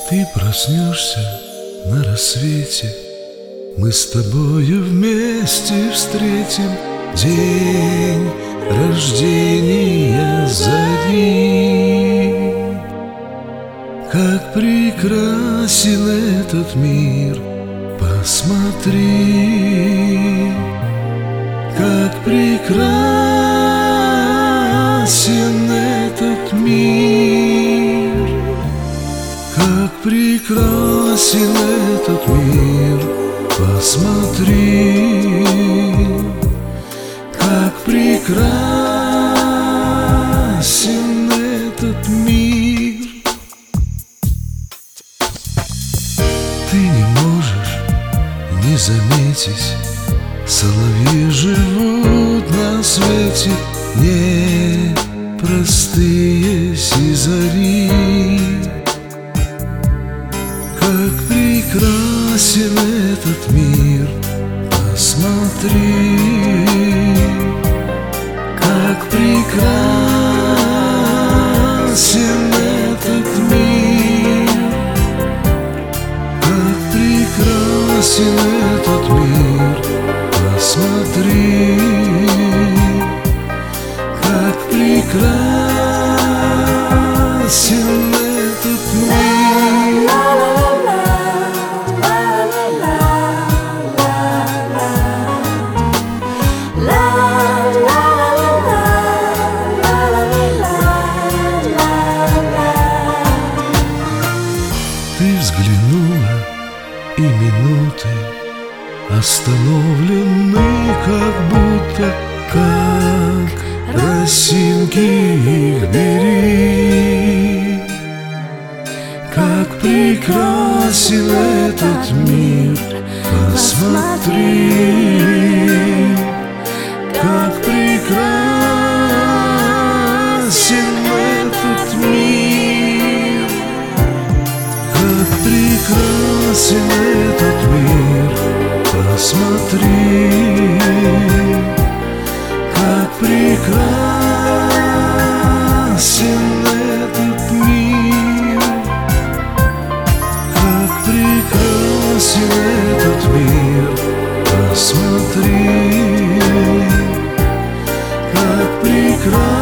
Ты проснешься на рассвете, мы с тобою вместе встретим день рождения зари. Как прекрасен этот мир, посмотри, как прекрасен этот мир, как прекрасен этот мир, посмотри, как прекрасен этот мир. Ты не можешь не заметить, соловьи живут на свете, не простые сизари. Как прекрасен этот мир, посмотри, как прекрасен этот мир, как прекрасен этот мир, посмотри, как прекрасен этот мир. Ты взглянула, и минуты остановлены, как будто, как росинки их бери. Как прекрасен этот мир, посмотри, как прекрасен этот мир, как прекрасен этот мир, посмотри, как прекрасен этот мир, как прекрасен этот мир, посмотри, как прекрасен.